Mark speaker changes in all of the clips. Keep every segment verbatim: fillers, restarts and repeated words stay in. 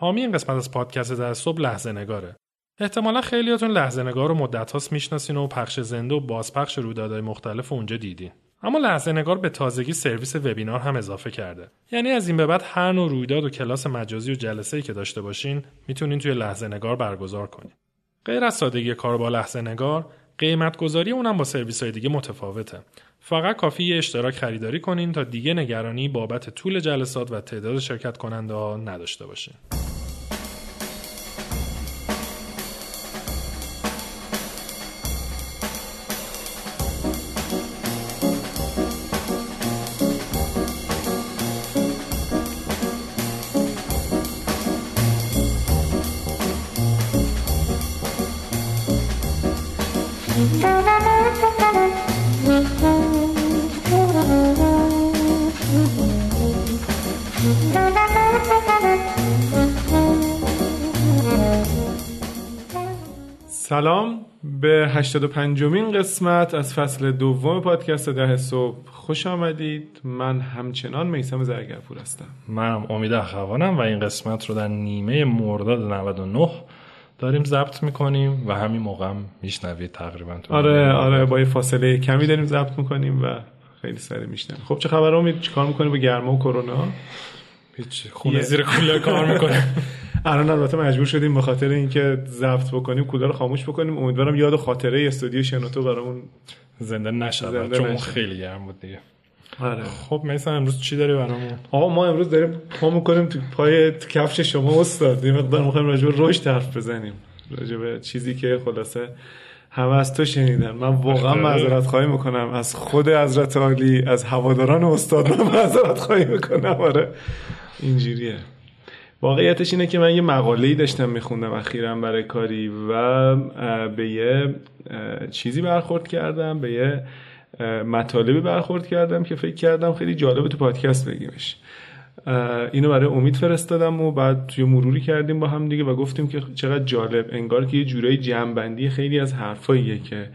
Speaker 1: حامی این قسمت از پادکست ده صبح لحظه نگاره. احتمالا خیلیاتون لحظه نگار رو مدت‌هاست میشناسین و پخش زنده و بازپخش رویدادهای مختلف اونجا دیدین. اما لحظه نگار به تازگی سرویس وبینار هم اضافه کرده. یعنی از این به بعد هر نوع رویداد و کلاس مجازی و جلسه‌ای که داشته باشین میتونین توی لحظه نگار برگزار کنین. غیر از سادگی کار با لحظه نگار، قیمت گذاری اونم با سرویس‌های دیگه متفاوته. فقط کافی یه اشتراک خریداری کنین تا دیگه نگرانی بابت طول جلسات و تعداد شرکت کننده‌ها نداشته باشین.
Speaker 2: سلام به هشتاد و پنجمین قسمت از فصل دوم پادکست ده صبح خوش آمدید. من همچنان میثم زرگرپور هستم.
Speaker 1: منم امید اخوانم و این قسمت رو در نیمه مرداد نود و نه داریم ضبط میکنیم و همین موقع هم میشنوید تقریبا.
Speaker 2: آره آره با یه فاصله کمی داریم ضبط میکنیم و خیلی سریع میشنوید. خب چه خبره امید؟ چیکار میکنی با گرما و کرونا؟
Speaker 1: هیچ، خونه زیر کولر کار میکنه.
Speaker 2: الان البته مجبور شدیم به خاطر اینکه ضبط بکنیم کولر رو خاموش بکنیم. امیدوارم یاد خاطره استودیو شنوتو برامون
Speaker 1: زنده نشه چون نشه. خیلی گرم بود دیگه.
Speaker 2: آره.
Speaker 1: خب مثلا امروز چی داری برامون؟
Speaker 2: آقا ما امروز داریم پا میکنیم تو پای کفش شما استاد. یه مقدار میخوایم راجع به رشد حرف بزنیم، راجع به چیزی که خلاصه همه از تو شنیدن. من واقعا معذرت خواهی میکنم از خود حضرت عالی، از هواداران استاد من معذرت خواهی میکنم. آره اینجوریه. واقعیتش اینه که من یه مقاله‌ای داشتم میخوندم اخیراً برای کاری و به یه چیزی برخورد کردم، به یه مطالبی برخورد کردم که فکر کردم خیلی جالبه تو پادکست بگیمش. اینو برای امید فرستادم و بعد توی مروری کردیم با هم دیگه و گفتیم که چقدر جالب، انگار که یه جورایی جمع‌بندی خیلی از حرفاییه که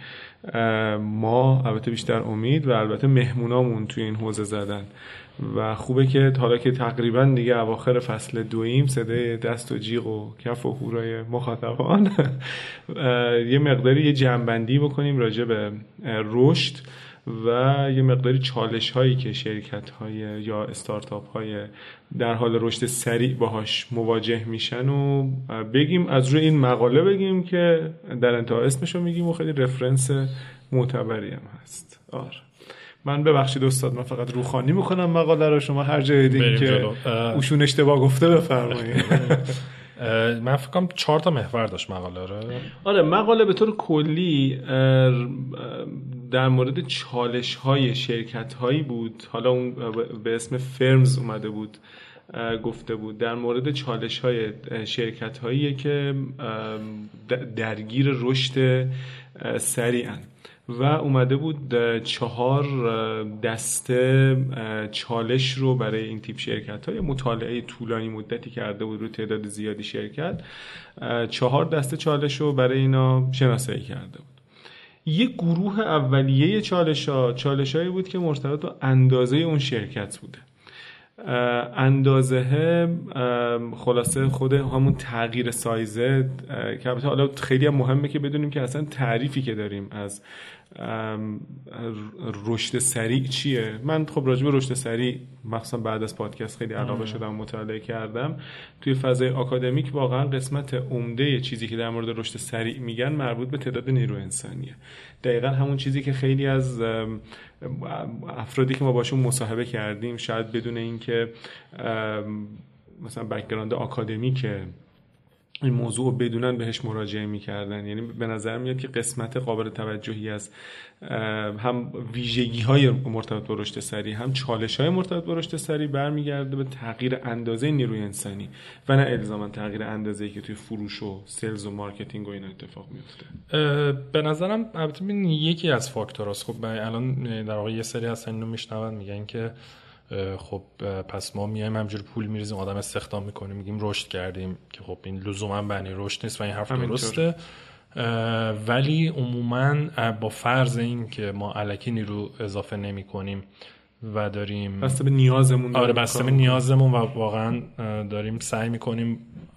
Speaker 2: ما، البته بیشتر امید و البته مهمونامون توی این حوزه زدن و خوبه که حالا که تقریبا دیگه اواخر فصل دویم صدای دست و جیغ و کف و هورای مخاطبان یه مقداری یه جمع‌بندی بکنیم راجع به رشد و یه مقداری چالش هایی که شرکت های یا استارتاپ های در حال رشد سریع باهاش مواجه میشن و بگیم، از روی این مقاله بگیم که در انتها اسمشو میگیم و خیلی رفرنس معتبری هم هست. آره من ببخشید استاد، من فقط روخانی میکنم مقاله رو، شما هر جای دیدین که اوشون اشتباه گفته بفرمایید.
Speaker 1: من فکر کنم چهار تا محور داشت مقاله رو.
Speaker 2: آره مقاله به طور کلی در مورد چالش های شرکت هایی بود، حالا اون به اسم فرمز اومده بود گفته بود، در مورد چالش های شرکت هایی که درگیر رشد سریعن و اومده بود چهار دسته چالش رو برای این تیپ شرکت های مطالعه طولانی مدتی کرده بود رو تعداد زیادی شرکت، چهار دسته چالش رو برای اینا شناسایی کرده بود. یک گروه اولیه چالش ها چالش هایی بود که مرتبط با اندازه اون شرکت بوده. اندازه خلاصه خود همون تغییر سایزه که البته حالا خیلی هم مهمه که بدونیم که اصلا تعریفی که داریم از رشد سریع چیه. من خب راجع به رشد سریع مخصوصا بعد از پادکست خیلی علاقه شدم، مطالعه کردم. توی فضای آکادمیک واقعا قسمت عمده چیزی که در مورد رشد سریع میگن مربوط به تعداد نیرو انسانیه. دقیقاً همون چیزی که خیلی از افرادی که ما باشون مصاحبه کردیم شاید بدون اینکه مثلا بک‌گراند آکادمیک این موضوع رو بدونن بهش مراجعه میکردن. یعنی به نظر میاد که قسمت قابل توجهی از هم ویژگی های مرتبط با رشد سریع هم چالش های مرتبط با رشد سریع برمیگرده به تغییر اندازه نیروی انسانی و نه الزاما تغییر اندازه‌ای که توی فروش و سلز و مارکتینگ و اینا اتفاق میفته.
Speaker 1: به نظرم البته این یکی از فاکتوراست. خب الان در واقع یه سری هستن اینو میشنون میگن که خب پس ما میایم همجوری پول میریزیم آدم استخدام میکنیم میگیم رشد کردیم، که خب این لزوما معنی رشد نیست و این حرف درسته. ولی عموما با فرض این که ما الکی نیرو اضافه نمی کنیم و داریم
Speaker 2: بسته به نیازمون
Speaker 1: آره بسته به نیازمون و واقعا داریم سعی میکنیم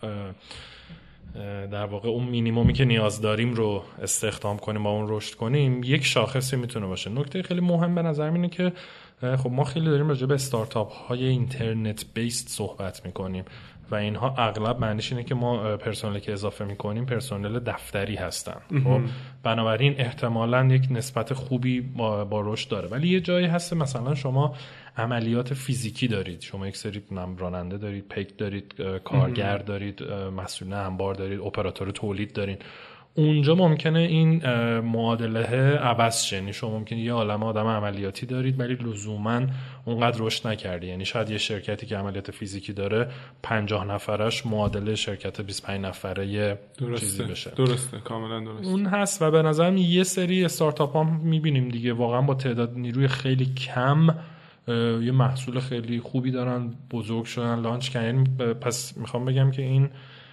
Speaker 1: در واقع اون مینیمومی که نیاز داریم رو استخدام کنیم با اون رشد کنیم، یک شاخصی میتونه باشه. نکته خیلی مهم به نظر اینه که خب ما خیلی داریم راجع به استارتاپ های اینترنت بیسد صحبت میکنیم و اینها اغلب معنیش اینه که ما پرسنلی که اضافه میکنیم پرسنل دفتری هستن. خب بنابراین احتمالاً یک نسبت خوبی با, با رشد داره، ولی یه جایی هست مثلا شما عملیات فیزیکی دارید، شما یک سری راننده دارید، پیک دارید، کارگر دارید، مسئول انبار دارید، اپراتور تولید دارید. اونجا ممکنه این معادله عوض شه. یعنی شما ممکنه یه عالمه آدم عملیاتی دارید ولی لزوماً اونقدر رشد نکردی. یعنی شاید یه شرکتی که عملیات فیزیکی داره پنجاه نفرش معادله شرکت بیست و پنج نفره چیزی بشه.
Speaker 2: درسته، کاملا درسته.
Speaker 1: اون هست و به نظرم یه سری استارتاپ ها میبینیم دیگه واقعا با تعداد نیروی خیلی کم یه محصول خیلی خوبی دارن، بزرگ شدن، لانچ کردن. پس میخوام بگم که این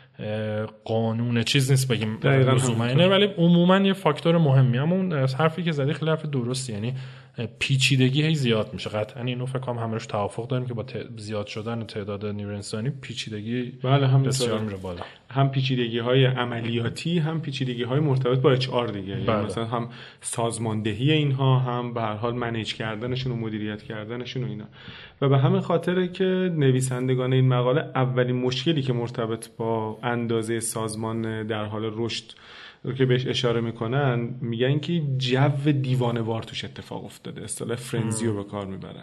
Speaker 1: قانون چیز نیست بگیم لزوما اینه، ولی عموما یه فاکتور مهمی. اما اون حرفی که زدی خیلی حرف درستی، یعنی پیچیدگی هی زیاد میشه. قطعا اینو فکر کنم همش توافق داریم که با زیاد شدن تعداد نیروی انسانی پیچیدگی
Speaker 2: بله هم
Speaker 1: بسیار میره بالا.
Speaker 2: هم پیچیدگی های عملیاتی، هم پیچیدگی های مرتبط با اچ آر دیگه.
Speaker 1: بله.
Speaker 2: یعنی مثلا هم سازماندهی اینها، هم به هر حال منیج کردنشون و مدیریت کردنشون و اینا. و به همین خاطره که نویسندگان این مقاله اولین مشکلی که مرتبط با اندازه سازمان در حال رشد رو که بهش اشاره میکنن، میگن که جو دیوانه‌وار توش اتفاق افتاده. اصطلاح فرنزی رو به کار میبرن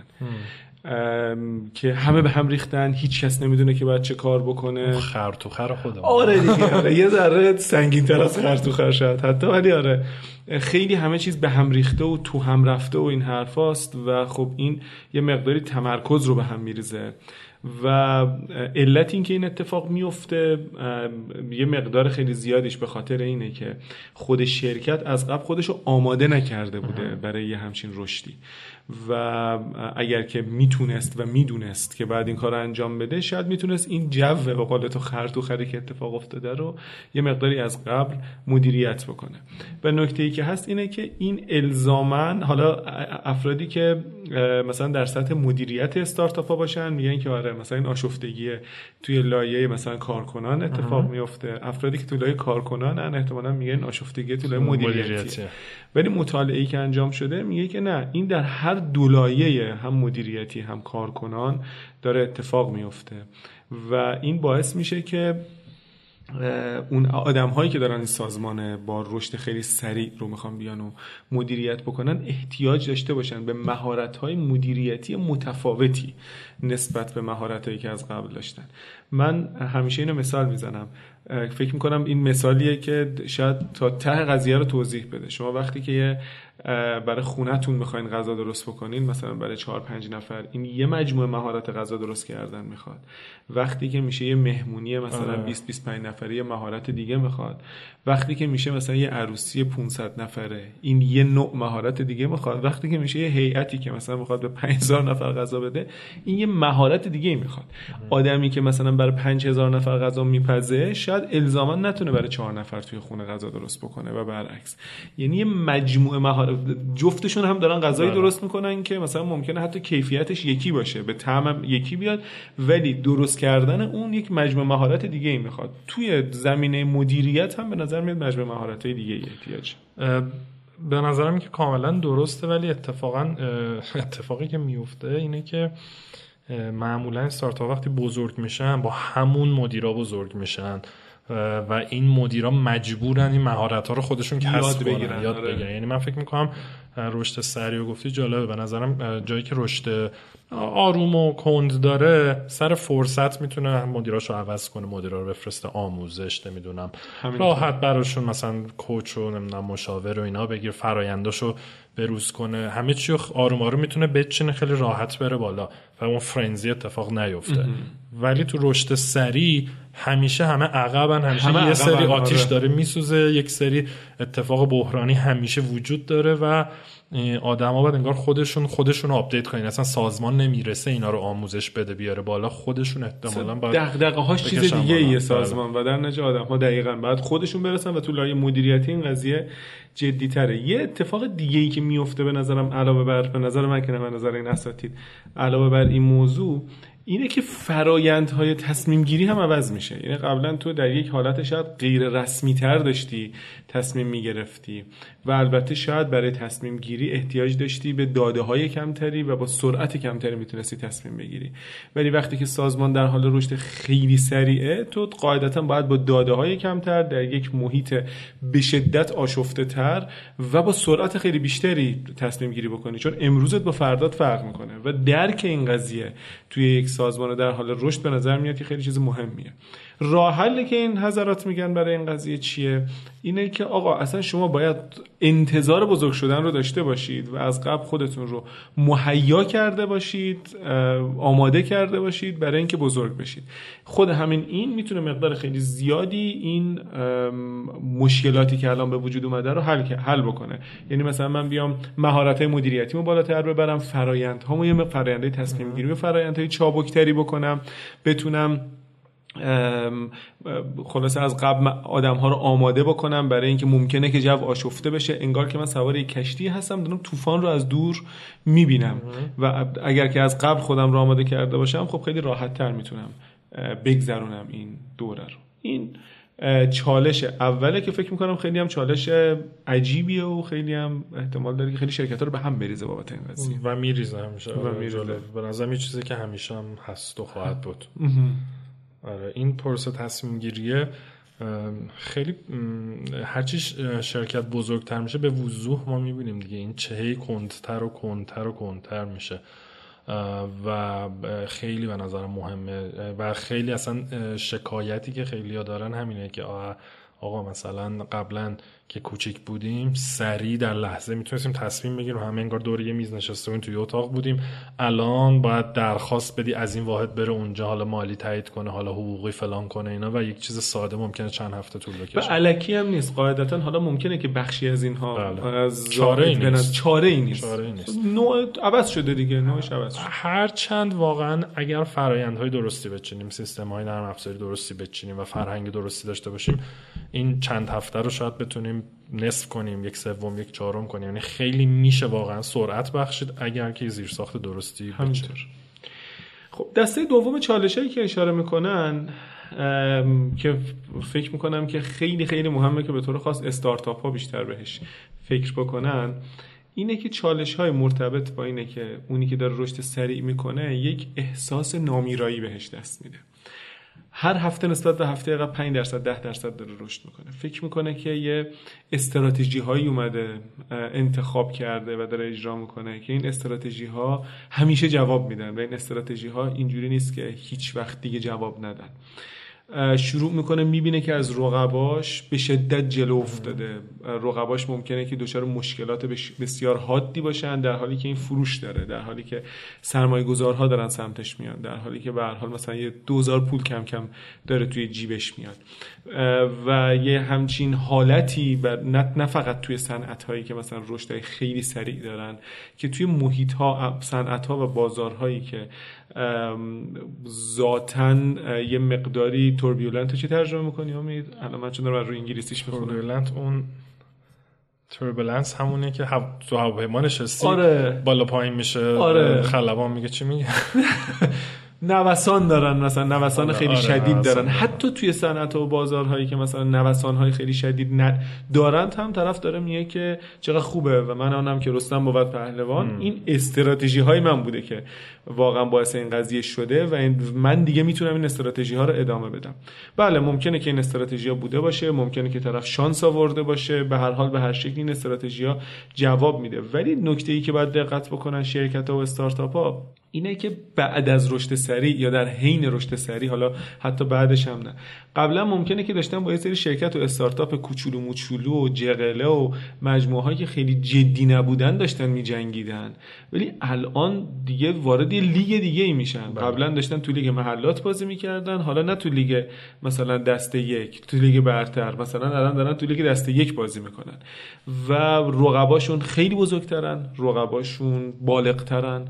Speaker 2: که همه به هم ریختن، هیچ کس نمیدونه که باید چه کار بکنه.
Speaker 1: خر تو خر خودم.
Speaker 2: آره دیگه، آره یه ذره سنگین‌تر از خر تو خر شاید حتی، ولی آره خیلی همه چیز به هم ریخته و تو هم رفته و این حرفاست و خب این یه مقداری تمرکز رو به هم میریزه و علت این که این اتفاق میفته یه مقدار خیلی زیادیش به خاطر اینه که خود شرکت از قبل خودشو آماده نکرده بوده برای یه همچین رشدی و اگر که میتونست و میدونست که بعد این کار رو انجام بده، شاید میتونست این جو به قول تو خر تو خری که اتفاق افتاده رو یه مقداری از قبل مدیریت بکنه. و نکته‌ای که هست اینه که این الزاماً، حالا افرادی که مثلا در سطح مدیریت استارتاپ‌ها باشن میگن که آره مثلا این آشفتگی توی لایه مثلا کارکنان اتفاق میفته، افرادی که توی لایه کارکنانن احتمالاً میگن آشفتگی توی لایه مدیریتی. ولی مطالعه‌ای که انجام شده میگه که نه، این در هر دو لایه هم مدیریتی هم کارکنان داره اتفاق میفته و این باعث میشه که اون آدم هایی که دارن این سازمان با رشد خیلی سریع رو میخوان بیان و مدیریت بکنن احتیاج داشته باشن به مهارت های مدیریتی متفاوتی نسبت به مهارت هایی که از قبل داشتن. من همیشه اینو مثال میزنم، فکر میکنم این مثالیه که شاید تا ته قضیه رو توضیح بده. شما وقتی که یه برای خونتون میخواین غذا درست بکنین، مثلا برای چهار پنج نفر، این یه مجموعه مهارت غذا درست کردن میخواد. وقتی که میشه یه مهمونی مثلا بیست بیست و پنج نفره، یه مهارت دیگه میخواد. وقتی که میشه مثلا یه عروسی پانصد نفره، این یه نوع مهارت دیگه میخواد. وقتی که میشه یه هیئتی که مثلا میخواد به پنج هزار نفر غذا بده، این یه مهارت دیگه میخواد. آدمی که مثلا برای پنج هزار نفر غذا میپزه شاید الزاما نتونه برای چهار نفر توی خونه غذا درست بکنه و برعکس. یعنی یه مجموعه مهارت، جفتشون هم دارن غذایی درست میکنن که مثلا ممکنه حتی کیفیتش یکی باشه، به طعم یکی بیاد، ولی درست کردن اون یک مجموعه مهارت دیگه ای میخواد. توی زمینه مدیریت هم به نظر میاد مجموعه مهارت‌های دیگه ای احتیاج.
Speaker 1: به نظرم که کاملا درسته، ولی اتفاقا اتفاقی که میفته اینه که معمولا استارتاپ وقتی بزرگ میشن با همون مدیرا بزرگ میشن و این مدیرا مجبورن این مهارت‌ها رو خودشون کسب کنن، یاد بگیرن. یعنی من فکر می‌کنم رشد سریع و گفتی جالبه، به نظرم جایی که رشد آروم و کند داره سر فرصت میتونه مدیراشو عوض کنه، مدیرا رو بفرسته آموزش، نمیدونم راحت براشون مثلا کوچ و نمیدونم مشاور و اینا بگیر، فرآینداشو بروز کنه، همه چی آروم آروم میتونه بچینه، خیلی راحت بره بالا و اون فرنزی اتفاق نیفته. ولی تو رشد سریع همیشه همه عقبن، همیشه همه یه سری آتیش آره. داره میسوزه، یک سری اتفاق بحرانی همیشه وجود داره و آدما باید انگار خودشون خودشون رو آپدیت کنن. اصلا سازمان نمیرسه اینا رو آموزش بده بیاره بالا، خودشون احتمالاً باید
Speaker 2: دغدغه‌هاش چیز دیگه ایه سازمان و در نتیجه آدم‌ها دقیقاً بعد خودشون برسن و تو لایه مدیریتی این قضیه جدی‌تره. یه اتفاق دیگه‌ای که میفته به نظرم علاوه بر به نظر من که نه به نظر این اساتید علاوه بر این موضوع اینه که فرایندهای تصمیم گیری هم عوض میشه. یعنی قبلا تو در یک حالت شاید غیر رسمی تر داشتی تصمیم میگرفتی و البته شاید برای تصمیم گیری احتیاج داشتی به داده های کمتری و با سرعت کمتری میتونستی تصمیم بگیری. ولی وقتی که سازمان در حال رشد خیلی سریعه، تو قاعدتا باید با داده های کمتر در یک محیط به شدت آشفته تر و با سرعت خیلی بیشتری تصمیم گیری بکنی، چون امروزت با فردات فرق میکنه و درک این قضیه توی یک سازمان در حال رشد به نظر میاد که خیلی چیز مهمیه. راه حلی که این حضرات میگن برای این قضیه چیه؟ اینه که آقا اصلا شما باید انتظار بزرگ شدن رو داشته باشید و از قبل خودتون رو مهیا کرده باشید، آماده کرده باشید برای اینکه بزرگ بشید. خود همین این میتونه مقدار خیلی زیادی این مشکلاتی که الان به وجود اومده رو حل حل بکنه. یعنی مثلا من بیام مهارت‌های مدیریتیمو بالاتر ببرم، فرآیندهامو یه فرآیندهای تصمیم گیری و فرآیندهای چابکتری بکنم، بتونم خلاصه از قبل آدم‌ها رو آماده بکنم برای اینکه ممکنه که جو آشفته بشه، انگار که من سوار یک کشتی هستم دارم طوفان رو از دور میبینم و اگر که از قبل خودم رو آماده کرده باشم خب خیلی راحت‌تر میتونم بگذرونم این دوره رو. این چالش اوله که فکر میکنم خیلی هم چالش عجیبیه و خیلی هم احتمال داره که خیلی شرکت‌ها رو به هم بریزه بابت این قضیه
Speaker 1: و میریزه همیشه
Speaker 2: و میریزه.
Speaker 1: به نظرم یه چیزی که همیشه هم هست و خواهد بود. آره این پروسه تصمیم گیریه خیلی هرچی شرکت بزرگتر میشه به وضوح ما میبینیم دیگه این چهی کندتر و کندتر و کندتر میشه و خیلی به نظرم مهمه و خیلی اصلا شکایتی که خیلی ها دارن همینه که آقا مثلا قبلا که کوچیک بودیم سریع در لحظه میتونستیم تصمیم بگیریم، همه انگار دور یه میز نشسته بودیم توی اتاق بودیم، الان باید درخواست بدی از این واحد بره اونجا، حالا مالی تایید کنه، حالا حقوقی فلان کنه اینا و یک چیز ساده ممکنه چند هفته طول بکشه.
Speaker 2: و الکی هم نیست قاعدتا، حالا ممکنه که بخشی از اینها
Speaker 1: بله.
Speaker 2: از
Speaker 1: چاره ای نیست.
Speaker 2: چاره ای نیست.
Speaker 1: چاره ای نیست.
Speaker 2: نوع عوض شده دیگه، نوعش عوض شده.
Speaker 1: هر چند واقعا اگر فرآیندهای درستی بچینیم، سیستم‌های نرم افزاری درستی بچینیم و فرهنگ درستی داشته باشیم، این چند هفته رو شاید بتونیم نصف کنیم، یک سوم، یک چهارم کنیم. یعنی خیلی میشه واقعا سرعت بخشید اگر که زیرساخت درستی
Speaker 2: همینطور. خب دسته دوم چالشایی که اشاره میکنن که فکر میکنم که خیلی خیلی مهمه که به طور خاص استارتاپ ها بیشتر بهش فکر بکنن، اینه که چالش های مرتبط با اینه که اونی که داره رشد سریع میکنه یک احساس نامیرایی بهش دست میده. هر هفته نسبت به هفته قبل پنج درصد ده درصد داره رشد میکنه. فکر میکنه که یه استراتژی هایی اومده انتخاب کرده و داره اجرا میکنه که این استراتژی ها همیشه جواب میدن و این استراتژی ها اینجوری نیست که هیچ وقت دیگه جواب ندن. شروع میکنه میبینه که از رقباش به شدت جلو افتاده، رقباش ممکنه که دچار مشکلات بسیار حادی باشن در حالی که این فروش داره، در حالی که سرمایه گذارها دارن سمتش میان، در حالی که به هر حال مثلا یه دوزار پول کم کم داره توی جیبش میاد و یه همچین حالتی و نه فقط توی صنعت هایی که مثلا رشد خیلی سریع دارن، که توی محیط ها، صنعت ها و بازارهایی که ذاتاً یه مقداری توربیولنت چی ترجمه میکنی امید؟ الان من چون دارم روی انگلیسیش میخونم.
Speaker 1: توربیولنت اون توربولنس همونه که هوا تو هواپیما نشستی
Speaker 2: آره.
Speaker 1: بالا پایین میشه.
Speaker 2: آره.
Speaker 1: خلبان میگه چی میگه؟
Speaker 2: نوسان دارن، مثلا نوسان خیلی
Speaker 1: آره،
Speaker 2: شدید
Speaker 1: نوسان
Speaker 2: دارن. حتی توی صنعت و بازارهایی که مثلا نوسان‌های خیلی شدید ند... دارن، هم طرف داره میگه که چقدر خوبه و من آنم که رستم بود پهلوان. م. این استراتژی های من بوده که واقعا باعث این قضیه شده و این من دیگه میتونم این استراتژی ها رو ادامه بدم. بله ممکنه که این استراتژی ها بوده باشه، ممکنه که طرف شانس آورده باشه، به هر حال به هر شکلی این استراتژی ها جواب میده. ولی نکته‌ای که باید دقت بکنن شرکت‌ها و استارتاپ‌ها اینه که بعد از رشد سریع یا در حین رشد سریع، حالا حتی بعدش هم نه، قبلا ممکنه که داشتن با یه سری شرکت و استارتاپ کوچولو موچولو و جغله و مجموعه‌هایی که خیلی جدی نبودن داشتن می‌جنگیدن، ولی الان دیگه وارد یه لیگ دیگه ای میشن. قبلا داشتن تو لیگ محلات بازی می‌کردن، حالا نه تو لیگ مثلا دسته یک، تو لیگ برتر، مثلا الان دارن تو لیگ دسته یک بازی میکنن و رقباشون خیلی بزرگترن، رقباشون بالغ‌ترن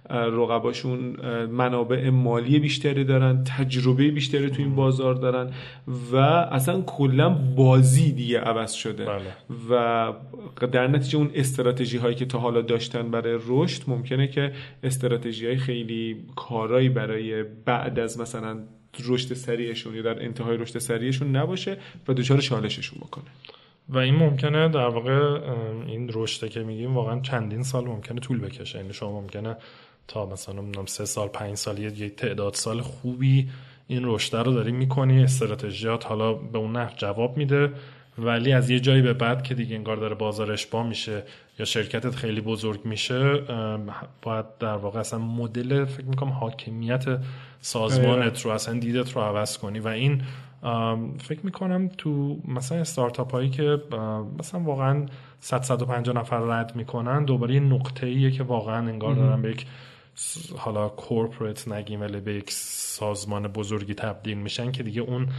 Speaker 2: رقباشون منابع مالی بیشتری دارن، تجربه بیشتری تو این بازار دارن و اصلا کلا بازی دیگه عوض شده.
Speaker 1: بله.
Speaker 2: و در نتیجه اون استراتژی هایی که تا حالا داشتن برای رشد ممکنه که استراتژی های خیلی کارایی برای بعد از مثلا رشد سریعشون یا در انتهای رشد سریعشون نباشه و دچار چالششون بکنه.
Speaker 1: و این ممکنه در واقع این رشد که میگیم واقعا چندین سال ممکنه طول بکشه. یعنی شما ممکنه تا مثلا نمیدونم سه سال پنج سال یه تعداد سال خوبی این رشد رو داری میکنی، استراتژیات حالا به اون نحو جواب میده، ولی از یه جایی به بعد که دیگه انگار داره بازار اشباع میشه یا شرکتت خیلی بزرگ میشه، باید در واقع اصلا مدل فکر میکنم حاکمیت سازمانت رو اصلا دیدت رو عوض کنی. و این فکر میکنم تو مثلا استارتاپ هایی که مثلا واقعا صد صد و پنجاه نفر رد میکنن، دوباره یه نقطه ایه که واقعا انگار دارن به یک حالا کورپوریت نگیم ولی به یک سازمان بزرگی تبدیل میشن که دیگه اون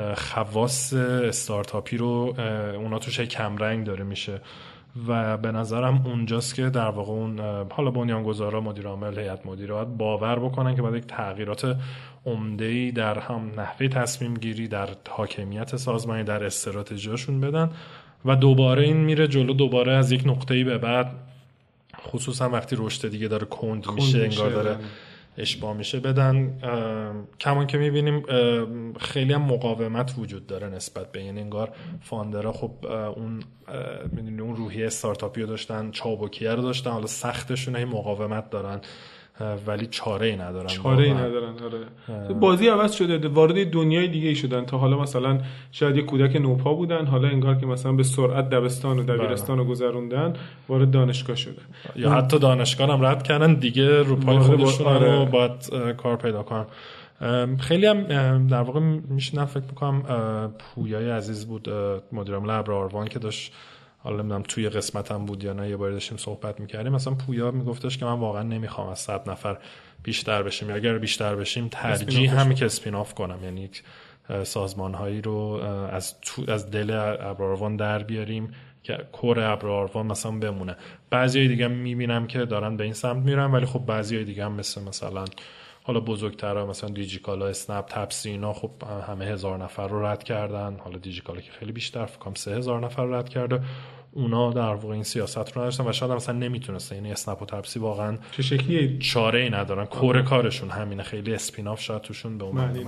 Speaker 1: خواص استارتاپی رو اونا توش کم رنگ داره میشه. و به نظرم اونجاست که در واقع اون حالا بنیانگذارا، مدیر عامل، هیئت مدیره باید باور بکنن که باید یک تغییرات عمده‌ای در هم نحوه تصمیم گیری، در حاکمیت سازمانی، در استراتژیاشون بدن و دوباره این میره جلو. دوباره از یک نقطه‌ای به بعد، خصوصا وقتی رشد دیگه داره کند میشه، انگار داره اشباع میشه، بدن. کمان که میبینیم خیلی هم مقاومت وجود داره نسبت به این، انگار فاندرها خب اون میدونی اون روحیه استارتاپی رو داشتن، چابکیه رو داشتن، حالا سختشون هی مقاومت دارن ولی چاره ای ندارن.
Speaker 2: چاره ای ندارن. آره. بازی عوض شده، وارد دنیای دیگه ای شدن. تا حالا مثلا شاید یه کودک نوپا بودن، حالا انگار که مثلا به سرعت دبستان و دبیرستان رو گذروندن، وارد دانشگاه شده،
Speaker 1: یا حتی دانشگاه هم رد کردن دیگه، رو پای خودشون
Speaker 2: آره.
Speaker 1: رو باید کار پیدا کنن. خیلی هم در واقع میشنم فکر میکنم پویای عزیز بود مدیر عامل ابراروان که داشت، حالا نمیدونم توی قسمتم بود یا نه، یه بار داشتیم صحبت میکردیم، مثلا پویا میگفتش که من واقعا نمیخوام از صد نفر بیشتر بشیم، یا اگر بیشتر بشیم ترجیح همین که اسپین آف کنم، یعنی سازمانهایی رو از تو از دل ابراروان در بیاریم که کور ابراروان مثلا بمونه. بعضی دیگه میبینم که دارن به این سمت میرن، ولی خب بعضی دیگه هم مثل مثلا حالا بزرگترها مثلا دیجیکالا، اسنپ، تپسی، اینا خب همه هزار نفر رو رد کردن. حالا دیجیکالا که خیلی بیشتر، فکر کنم سه هزار نفر رو رد کرده. اونا در واقع این سیاست رو نداشتن و شاید مثلا نمیتونستن. یعنی اسنپ و تپسی واقعا
Speaker 2: چه شکلی
Speaker 1: چاره ای ندارن، کور کارشون همینه، خیلی اسپیناف شاید توشون به اون معنی.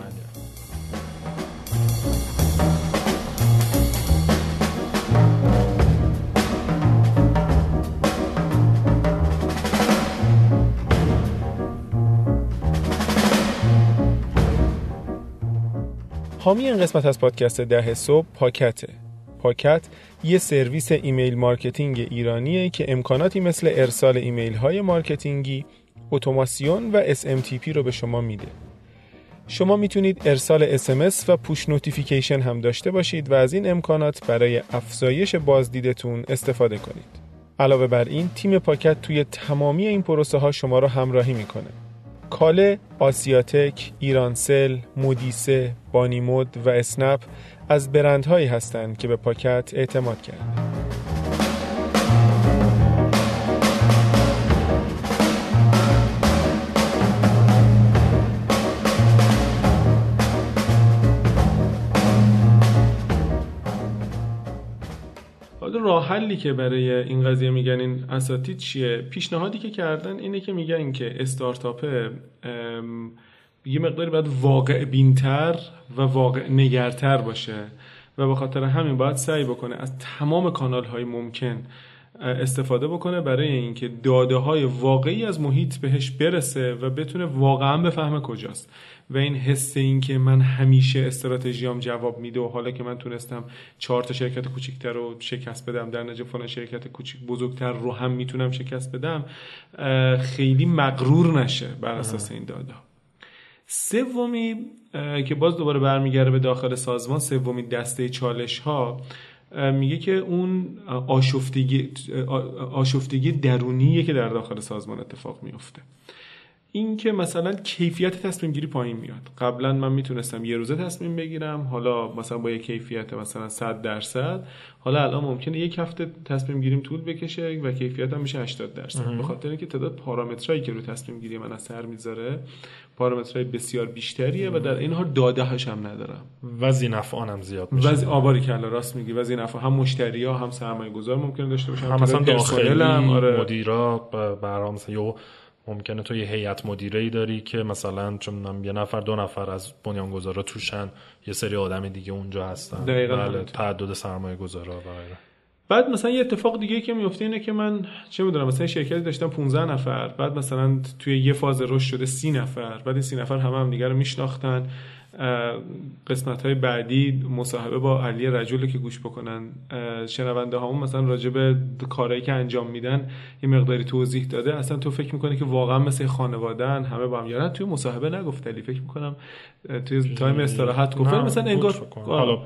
Speaker 3: حامی این قسمت از پادکست ده صبح پاکته. پاکت یه سرویس ایمیل مارکتینگ ایرانیه که امکاناتی مثل ارسال ایمیل های مارکتینگی، اتوماسیون و اس ام تی پی رو به شما میده. شما میتونید ارسال اس ام اس و پوش نوتیفیکیشن هم داشته باشید و از این امکانات برای افزایش بازدیدتون استفاده کنید. علاوه بر این، تیم پاکت توی تمامی این پروسه ها شما رو همراهی میکنه. کاله، آسیاتک، ایرانسل، مودیسه، بانیمود و اسنپ از برندهایی هستند که به پاکت اعتماد کردند.
Speaker 2: راه حلی که برای این قضیه میگن این اساتید چیه؟ پیشنهادی که کردن اینه که میگن که استارتاپ یه مقداری باید واقع بینتر و واقع نگرتر باشه و به خاطر همین باید سعی بکنه از تمام کانال های ممکن استفاده بکنه برای اینکه داده های واقعی از محیط بهش برسه و بتونه واقعا بفهمه کجاست. و این حس این که من همیشه استراتژیام جواب میده و حالا که من تونستم چهار تا شرکت کوچیک‌تر رو شکست بدم، در نتیجه فلان شرکت کوچیک بزرگتر رو هم میتونم شکست بدم، خیلی مغرور نشه بر اساس این داده. سومی که باز دوباره برمیگره به داخل سازمان، سومی دسته چالش ها، میگه که اون آشفتگی آشفتگی درونیه که در داخل سازمان اتفاق میفته. این که مثلا کیفیت تصمیم گیری پایین میاد. قبلا من میتونستم یه روزه تصمیم بگیرم، حالا مثلا با یه کیفیت مثلا صد درصد، حالا الان ممکنه یک هفته تصمیم گیریم طول بکشه و کیفیت هم میشه هشتاد درصد، به خاطر اینکه تعداد پارامترایی که رو تصمیم گیری من اثر میذاره پارامترهای بسیار بیشتریه و در این حال داده هاش هم ندارم
Speaker 1: و ذینفعان هم زیاد میشه.
Speaker 2: و آباری کلا راست میگی، و ذینفع هم مشتری‌ها هم سرمایه‌گذار ممکنه داشته باشن،
Speaker 1: هم مثلا داخلی هم
Speaker 2: آره.
Speaker 1: مدیرا برام مثلا یو ممکنه تو یه هیئت مدیره‌ای داری که مثلا چون یه نفر دو نفر از بنیانگذارا توشن، یه سری آدم دیگه اونجا هستن، بله، تعدد سرمایه‌گذارا و غیره.
Speaker 2: بعد مثلا یه اتفاق دیگه که میفته اینه که من چه میدونم مثلا شرکتی داشتم پانزده نفر، بعد مثلا توی یه فاز رشد شده سی نفر، بعد این سی نفر همه هم دیگه رو میشناختن. قسمت‌های بعدی مصاحبه با علی رجل که گوش بکنن شنونده هامون مثلا راجع به کارهایی که انجام میدن یه مقداری توضیح داده. اصلا تو فکر میکنی که واقعا مثل خانواده‌ان همه با هم، یعنی توی مصاحبه نگفت علی، فکر میکنم توی تایم استراحت گفت مثلا انگار حالا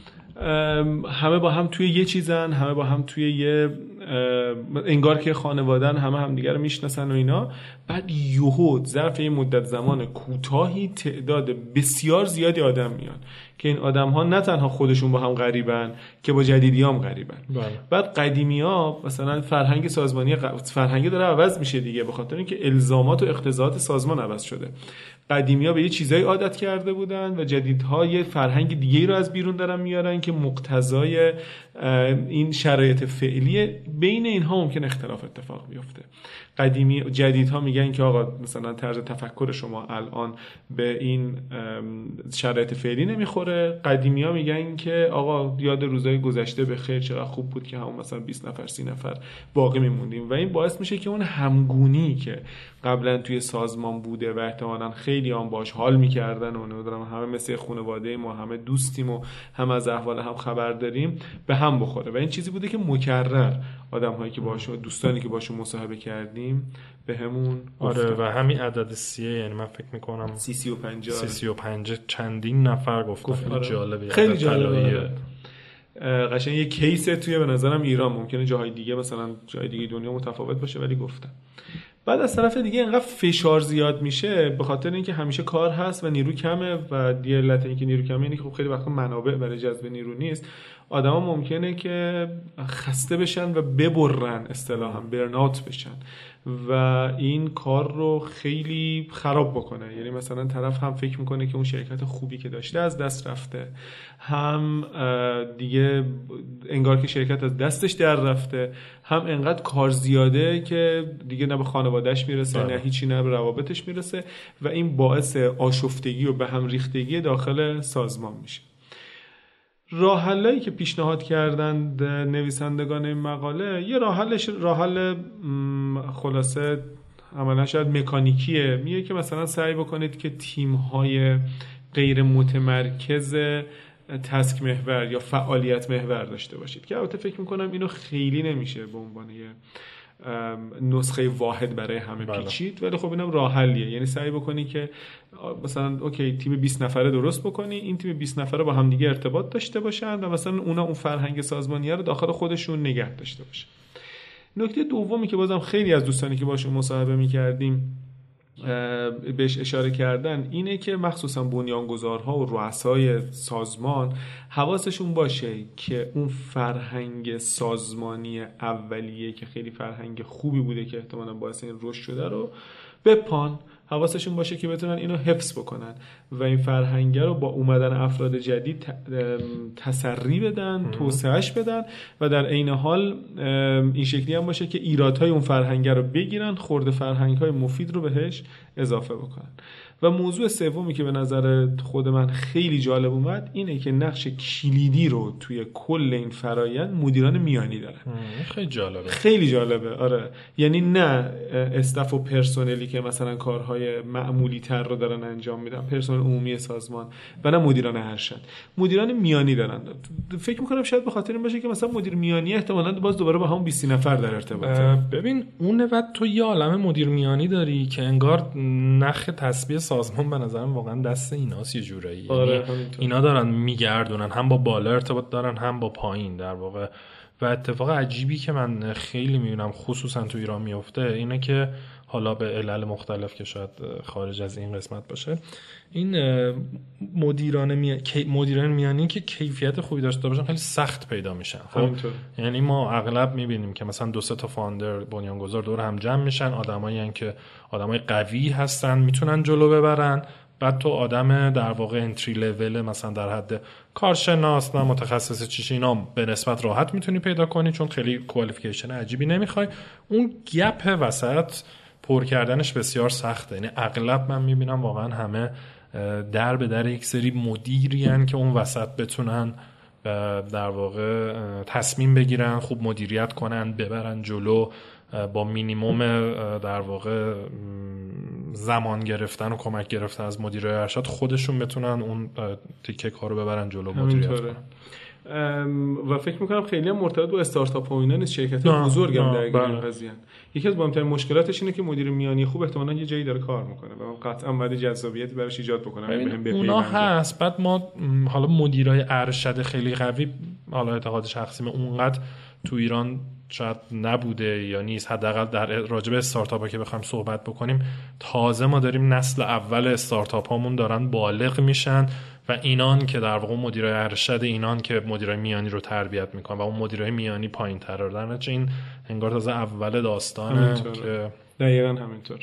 Speaker 2: همه با هم توی یه چیزن، همه با هم توی یه انگار که خانواده‌ان، همه هم دیگه رو میشناسن و اینا. بعد یهو ظرف یه مدت زمان کوتاهی تعداد بسیار زیادی آدم میان که این آدم‌ها نه تنها خودشون با هم غریبن که با جدیدیام غریبن.
Speaker 1: بله.
Speaker 2: بعد قدیمی‌ها مثلا فرهنگ سازمانی فرهنگ داره عوض میشه دیگه، به خاطر اینکه الزامات و اقتضاعات سازمان عوض شده. قدیمی‌ها به یه چیزایی عادت کرده بودن و جدیدها یه فرهنگ دیگه‌ای رو از بیرون دارن میارن که مقتضای این شرایط فعلی. بین اینها ممکن اختلاف اتفاق بیفته. قدیمی جدیدها میگن که آقا مثلا طرز تفکر شما الان به این شرایط فعلی نمیخوره. قدیمی‌ها میگن که آقا یاد روزهای گذشته به خیر، چقدر خوب بود که همون مثلا بیست نفر سی نفر باقی میموندیم. و این باعث میشه که اون همگونی که قبلا توی سازمان بوده و احتمالاً خیلی هم باش حال میکردن و نمیدونم همه مثل خانواده ما، همه دوستیم و هم از احوال هم خبر داریم، به هم بخوره. و این چیزی بوده که مکرر آدم‌هایی که باشون، دوستانی که باشون مصاحبه کردیم به همون
Speaker 1: آره گفتن. و همین عدد سیه، یعنی من فکر میکنم
Speaker 2: سی سی و پنج
Speaker 1: سی سی و پنج چندین نفر گفتن.
Speaker 2: گفت آره.
Speaker 1: جالبه،
Speaker 2: خیلی جالبه. قشنگ یه کیس توی به نظرم ایران، ممکنه جاهای دیگه مثلا جای دیگه دنیا متفاوت باشه ولی گفتن. بعد از طرف دیگه اینقدر فشار زیاد میشه به خاطر اینکه همیشه کار هست و نیرو کمه و دیگه علت اینکه نیرو کمه اینه که خب خیلی وقتا منابع برای جذب نیرو نیست. آدما ممکنه که خسته بشن و ببرن، اصطلاحاً برن‌آوت بشن و این کار رو خیلی خراب بکنه. یعنی مثلا طرف هم فکر میکنه که اون شرکت خوبی که داشته از دست رفته، هم دیگه انگار که شرکت از دستش در رفته، هم انقدر کار زیاده که دیگه نه به خانوادهش میرسه بله. نه هیچی، نه به روابطش میرسه و این باعث آشفتگی و به هم ریختگی داخل سازمان میشه. راه حلایی که پیشنهاد کردن نویسندگان این مقاله، یه راه حلش راه حل خلاصه عملا شاید مکانیکیه. میگه که مثلا سعی بکنید که تیم‌های غیر متمرکز تسک محور یا فعالیت محور داشته باشید، که البته فکر میکنم اینو خیلی نمیشه به عنوان یه نسخه واحد برای همه بله. پیچید، ولی خب اینم راه حلیه. یعنی سعی بکنی که مثلا اوکی تیم بیست نفره درست بکنی، این تیم بیست نفره با هم دیگه ارتباط داشته باشن و مثلا اونا اون فرهنگ سازمانیه رو داخل خودشون نگه داشته باشن. نکته دومی که بازم خیلی از دوستانی که باشون مصاحبه می‌کردیم بهش اشاره کردن اینه که مخصوصا بنیانگذارها و رؤسای سازمان حواسشون باشه که اون فرهنگ سازمانی اولیه که خیلی فرهنگ خوبی بوده که احتمالاً باعث این رشد شده رو بپان، حواسشون باشه که بتونن اینو حفظ بکنن و این فرهنگ رو با اومدن افراد جدید تسری بدن، توسعهش بدن و در عین حال این شکلی هم باشه که ایرادهای اون فرهنگ رو بگیرن، خورده فرهنگ‌های مفید رو بهش اضافه بکنن. و موضوع سومی که به نظر خود من خیلی جالب اومد اینه که نقش کلیدی رو توی کل این فرایند مدیران میانی دارن.
Speaker 1: خیلی جالبه.
Speaker 2: خیلی جالبه آره. یعنی نه استاف و پرسنلی که مثلا کارهای معمولی تر رو دارن انجام میدن، پرسنل عمومی سازمان، و نه مدیران ارشد، مدیران میانی دارن. فکر میکنم شاید به خاطر این باشه که مثلا مدیر میانی احتمالاً باز دوباره با همون بیست نفر در ارتباطه.
Speaker 1: ببین اون وقت تو یه عالمه مدیر میانی داری که انگار نخ تسبیح سازمان به نظرم واقعا دست ایناست یه جورایی.
Speaker 2: آره
Speaker 1: اینا دارن میگردونن، هم با بالا ارتباط دارن هم با پایین در واقع. و اتفاق عجیبی که من خیلی میبینم خصوصا تو ایران میفته اینه که حالا به علل مختلف که شاید خارج از این قسمت باشه، این مدیران می... مدیران میانی که کیفیت خوبی داشته باشن خیلی سخت پیدا میشن. خب یعنی ما اغلب میبینیم که مثلا دو سه تا فاوندر بنیانگذار دور هم جمع میشن، آدمایی ان که آدمای قوی هستن میتونن جلو ببرن، بعد تو آدم در واقع انتری لول مثلا در حد کارشناس نه متخصص چیش اینا به نسبت راحت میتونی پیدا کنی چون خیلی کوالیفیکیشن عجیبی نمیخوای. اون گپ وسط پر کردنش بسیار سخته. یعنی اغلب من میبینم واقعا همه در به در یک سری مدیری ان که اون وسط بتونن در واقع تصمیم بگیرن، خوب مدیریت کنن، ببرن جلو، با مینیموم در واقع زمان گرفتن و کمک گرفتن از مدیرای ارشد خودشون بتونن اون تیکه کارو ببرن جلو، مدیریت کنن.
Speaker 2: و فکر میکنم خیلی هم مرتبط با استارتاپ ها و اینا نیست، شرکت بزرگ هم درگیر این قضیه. یکی از مهمترین مشکلاتش اینه که مدیر میانی خوب احتمالاً یه جایی داره کار میکنه و قطعا باید جذابیتی براش ایجاد بکنه.
Speaker 1: بهم اونا هست. بعد ما حالا مدیرای ارشد خیلی قوی، حالا اعتقاد شخصی من اونقدر تو ایران شاید نبوده یا نیست، حداقل در راجع به استارتاپ ها که بخوایم صحبت بکنیم تازه ما داریم نسل اول استارتاپ هامون دارن بالغ میشن و اینان که در واقع مدیرای ارشد اینان که مدیرای میانی رو تربیت میکنن و اون مدیرای میانی پایین‌تر دارن. چه این انگار تازه اول داستانه که
Speaker 2: دقیقاً همینطور.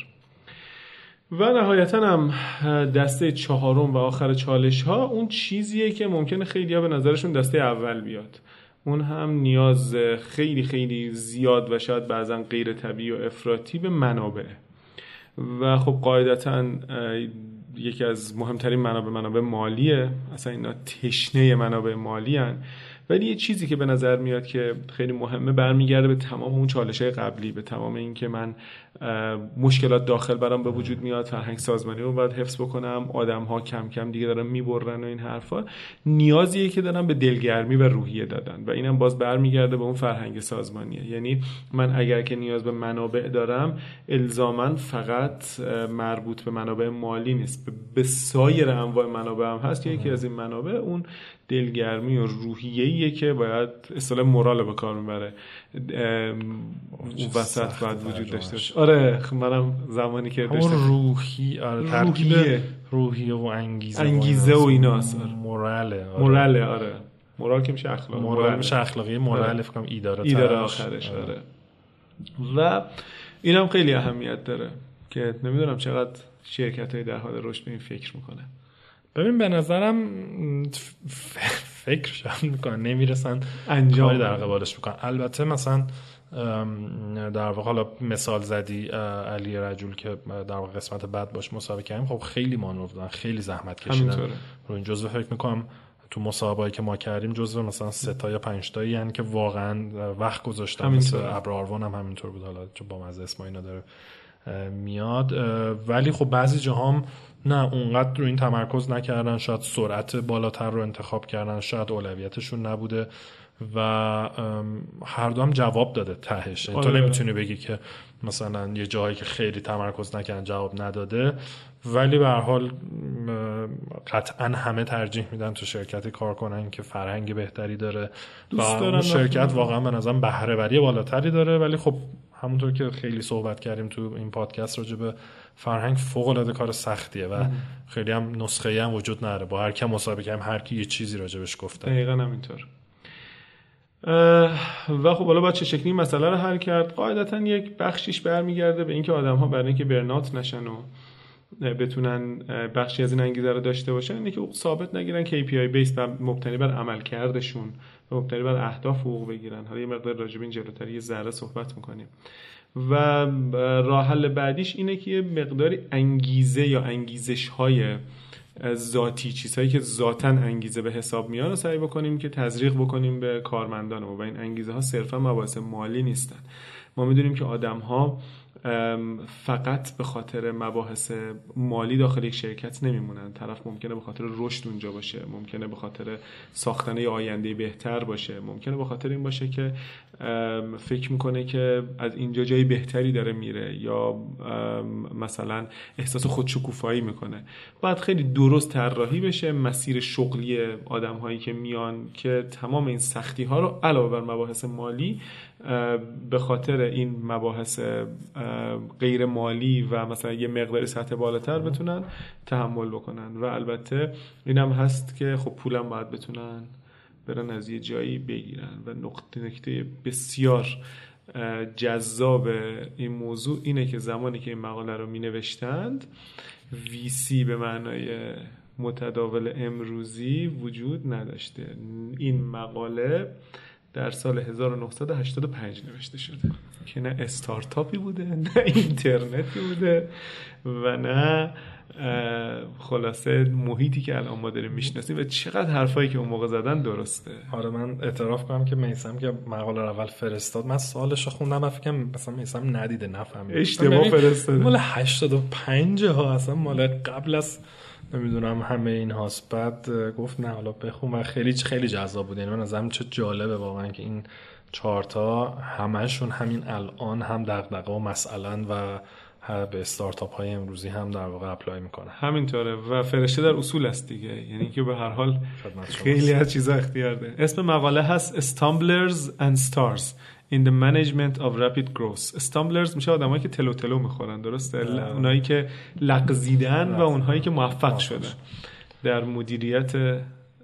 Speaker 2: و نهایتاً هم دسته چهارم و آخر چالش ها اون چیزیه که ممکنه خیلی ها به نظرشون دسته اول بیاد. اون هم نیاز خیلی خیلی زیاد و شاید بعضا غیر طبیعی و افراطی به منابع. و خب قاعدتاً یکی از مهمترین منابع منابع مالیه. اصلا اینا تشنه منابع مالی هن. ولی یه چیزی که به نظر میاد که خیلی مهمه برمیگرده به تمام اون چالش‌های قبلی، به تمام این که من مشکلات داخل برام به وجود میاد، فرهنگ سازمانی رو باید حفظ بکنم، آدم‌ها کم کم دیگه دارن میبرن و این حرفا. نیازیه که دارن به دلگرمی و روحیه دادن و اینم باز برمیگرده به اون فرهنگ سازمانیه. یعنی من اگر که نیاز به منابع دارم الزاماً فقط مربوط به منابع مالی نیست، به سایر انواع منابع هم هست که یکی از این منابع اون دلگرمی و روحیه‌ایه که باید اصطلاح مورال به کار میبره، اون وسط باید وجود داشته باشه. آره منم زمانی که داشتم
Speaker 1: روحی، آره ترکیب روحیه و انگیزه
Speaker 2: انگیزه و ایناست.
Speaker 1: موراله
Speaker 2: موراله آره مورال که میشه اخلاق،
Speaker 1: مورال میشه اخلاقی، مورال فکر کنم ایداره
Speaker 2: ایداره آخرش. آره و اینم خیلی اهمیت داره که نمیدونم چقدر شرکت‌های در حال رشد به این فکر میکنه.
Speaker 1: ببین به نظرم فکرشان میکنن نمیرسن
Speaker 2: انجام
Speaker 1: در قبالش میکنن. البته مثلا در واقع حالا مثال زدی علی رجول که در واقع قسمت بعد باش مسابقه کردیم، خب خیلی مانور دادن، خیلی زحمت کشیدن رو این جزء. فکر میکنم تو مسابقه‌ای که ما کردیم جزء مثلا سه تا یا پنج تایی یعنی که واقعا وقت گذاشتن. مثل ابراروان هم همینطور بود، حالا چون با مزه اسم اینا داره میاد. ولی خب بعضی جاها هم نه اونقدر رو این تمرکز نکردن، شاید سرعت بالاتر رو انتخاب کردن، شاید اولویتشون نبوده و هر دو هم جواب داده تهش. تو نمیتونی بگی که مثلا یه جایی که خیلی تمرکز نکردن جواب نداده، ولی به هر حال قطعا همه ترجیح میدن تو شرکتی کار کنن که فرهنگ بهتری داره و اون شرکت واقعا به نظرم بهره وری بالاتری داره. ولی خب همونطور که خیلی صحبت کردیم تو این پادکست راجع به فرهنگ، فوق العاده کار سختیه و ام. خیلی هم نسخه‌ای هم وجود نداره. با هر کی مسابقه کردیم هر کی یه چیزی راجعش گفته.
Speaker 2: دقیقاً همینطور. و خب حالا باید چه شکلی مسئله رو حل کرد؟ قاعدتاً یک بخشیش برمیگرده به اینکه آدم‌ها برای اینکه برنات نشن و بتونن بخشی از این انگیزه رو داشته باشن اینه که ثابت نگیرن، کی پی آی بیس و مبتنی بر عملکردشون و مبتنی بر اهداف حقوق بگیرن. حالا یه مقدار راجع به این جلوتر یه ذره صحبت می‌کنیم. و راه حل بعدیش اینه که یه مقداری انگیزه یا انگیزش‌های ذاتی، چیزهایی که ذاتاً انگیزه به حساب میان رو سعی بکنیم که تزریق بکنیم به کارمندان و این انگیزه ها صرفاً مباحث مالی نیستن. ما میدونیم که آدم‌ها فقط به خاطر مباحث مالی داخل یک شرکت نمیمونن. طرف ممکنه به خاطر رشد اونجا باشه، ممکنه به خاطر ساختن یه آینده بهتر باشه، ممکنه به خاطر این باشه که فکر میکنه که از اینجا جای بهتری داره میره یا مثلا احساس خودشکوفایی میکنه. باید خیلی درست طراحی بشه مسیر شغلی آدم‌هایی که میان که تمام این سختی ها رو علاوه بر مباحث مالی به خاطر این مباحث غیر مالی و مثلا یه مقداری سطح بالاتر بتونن تحمل بکنن. و البته اینم هست که خب پولم باید بتونن برن از یه جایی بگیرن. و نقطه نکته بسیار جذاب این موضوع اینه که زمانی که این مقاله رو می نوشتند وی سی به معنای متداول امروزی وجود نداشته. این مقاله در سال هزار و نهصد و هشتاد و پنج نوشته شده که نه استارتاپی بوده، نه اینترنتی بوده و نه خلاصه محیطی که الان ما داریم میشناسیم. و چقدر حرفایی که اون موقع زدن درسته.
Speaker 1: آره من اعتراف کنم که میثم که مقاله رو اول فرستاد من سالشو خوندم و فکرم مثلا میثم ندیده نفهمید
Speaker 2: اشتباه فرستاده.
Speaker 1: مال هشتاد و پنج ها اصلا مال قبل از نمیدونم همه این هاست. بعد گفت نه حالا بخون و خیلی خیلی جذاب بود. یعنی من از همین چه جالبه واقعا که این چهارتا همشون همین الان هم دغدغه و مسئله‌اند و به استارتاپ های امروزی هم در واقع اپلای میکنه.
Speaker 2: همینطوره و فرشته در اصول است دیگه. یعنی که به هر حال خیلی از چیزا اختیار داره. اسم مقاله هست Stumblers and Stars in the Management of Rapid Growth. Stumblers میشه آدمایی که تلو تلو میخورن، درسته؟ اونایی که لغزیدن و اونهایی که موفق شدن در مدیریت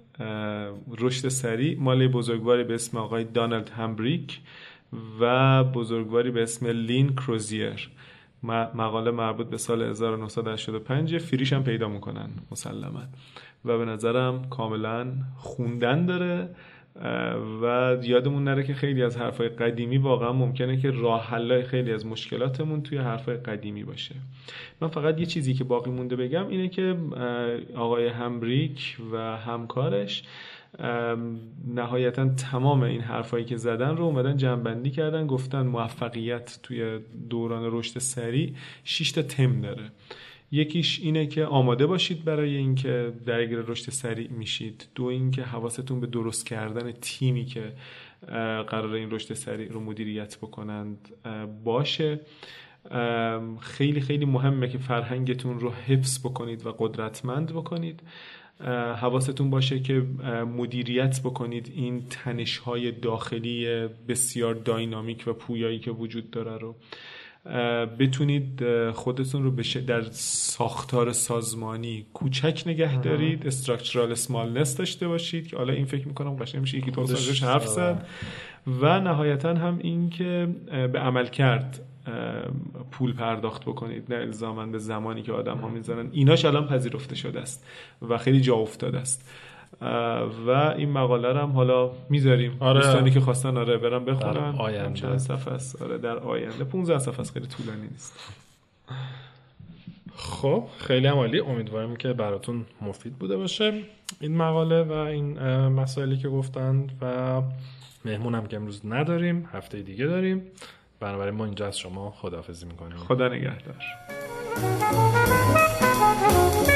Speaker 2: رشد سریع. مال بزرگواری به اسم آقای دانالد همبریک و بزرگواری به اسم لین کروزیر. مقاله مربوط به سال هزار و نهصد و هشتاد و پنج. فریش هم پیدا میکنن مسلما و به نظرم کاملا خوندن داره. و یادمون نره که خیلی از حرفای قدیمی واقعا ممکنه که راه حلای خیلی از مشکلاتمون توی حرفای قدیمی باشه. من فقط یه چیزی که باقی مونده بگم اینه که آقای همبریک و همکارش نهایتا تمام این حرفایی که زدن رو اومدن جمع‌بندی کردن، گفتن موفقیت توی دوران رشد سریع شش تا تم داره. یکیش اینه که آماده باشید برای اینکه درگیر رشد سریع میشید. دو اینکه حواستون به درست کردن تیمی که قراره این رشد سریع رو مدیریت بکنند باشه. خیلی خیلی مهمه که فرهنگتون رو حفظ بکنید و قدرتمند بکنید. حواستون باشه که مدیریت بکنید این تنش‌های داخلی بسیار داینامیک و پویایی که وجود داره رو. بتونید خودتون رو در ساختار سازمانی کوچک نگه دارید، استراکچرال اسمالنس داشته باشید که حالا این فکر میکنم قشنگ میشه یکی دو سازش حرف زد. و نهایتا هم این که به عمل کرد پول پرداخت بکنید، نه الزاماً به زمانی که آدم ها میزنن. ایناش الان پذیرفته شده است و خیلی جا افتاده است. و این مقاله رو هم حالا میذاریم
Speaker 1: آره.
Speaker 2: دوستانی که خواستن آره برام بخونن.
Speaker 1: آینده
Speaker 2: چند صفحه است. آره در آینده پانزده صفحه است، خیلی طولانی نیست.
Speaker 1: خب خیلی عالی. امیدوارم که براتون مفید بوده باشه این مقاله و این مسائلی که گفتند. و مهمونم که امروز نداریم، هفته دیگه داریم. بنابراین ما اینجا از شما خداحافظی میکنیم.
Speaker 2: خدا نگهدار.